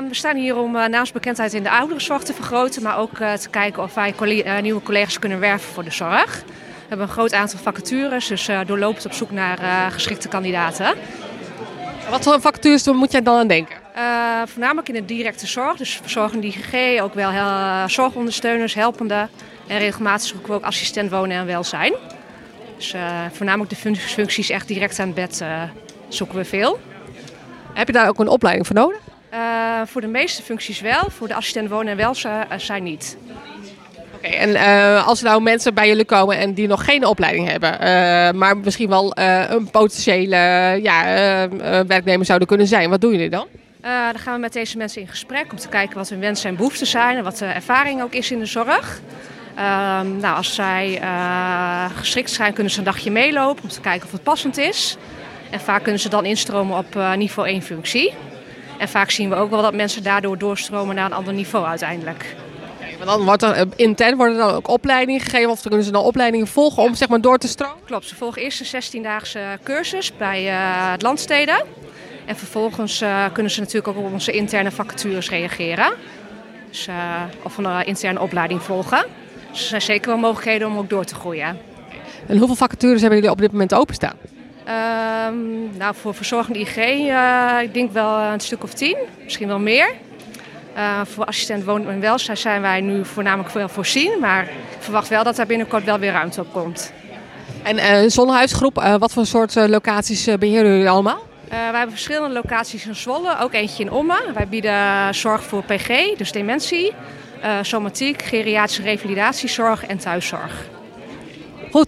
We staan hier om naamsbekendheid in de ouderenzorg te vergroten, maar ook te kijken of wij nieuwe collega's kunnen werven voor de zorg. We hebben een groot aantal vacatures, dus doorlopend op zoek naar geschikte kandidaten. Wat voor vacatures moet jij dan aan denken? Voornamelijk in de directe zorg, dus verzorgende IGG, ook wel zorgondersteuners, helpende en regelmatig zoeken we ook assistent wonen en welzijn. Dus voornamelijk de functies echt direct aan het bed zoeken we veel. Heb je daar ook een opleiding voor nodig? Voor de meeste functies wel, voor de assistent wonen en welzijn niet. Oké, en als er nou mensen bij jullie komen en die nog geen opleiding hebben, maar misschien wel een potentiële werknemer zouden kunnen zijn, wat doen jullie dan? Dan gaan we met deze mensen in gesprek om te kijken wat hun wensen en behoeften zijn en wat de ervaring ook is in de zorg. Als zij geschikt zijn, kunnen ze een dagje meelopen om te kijken of het passend is. En vaak kunnen ze dan instromen op niveau 1 functie. En vaak zien we ook wel dat mensen daardoor doorstromen naar een ander niveau uiteindelijk. Maar dan wordt er intern worden dan ook opleidingen gegeven of kunnen ze dan opleidingen volgen om zeg maar door te stromen? Klopt, ze volgen eerst een 16-daagse cursus bij het Landsteden. En vervolgens kunnen ze natuurlijk ook op onze interne vacatures reageren. Dus, of een interne opleiding volgen. Dus er zijn zeker wel mogelijkheden om ook door te groeien. En hoeveel vacatures hebben jullie op dit moment openstaan? Voor verzorgende IG, ik denk wel een stuk of 10, misschien wel meer. Voor assistent wonen en welzijn zijn wij nu voornamelijk wel voorzien. Maar ik verwacht wel dat daar binnenkort wel weer ruimte op komt. En Zonnehuisgroep, wat voor soort locaties beheren jullie allemaal? Wij hebben verschillende locaties in Zwolle, ook eentje in Ommen. Wij bieden zorg voor PG, dus dementie, somatiek, geriatrische revalidatiezorg en thuiszorg.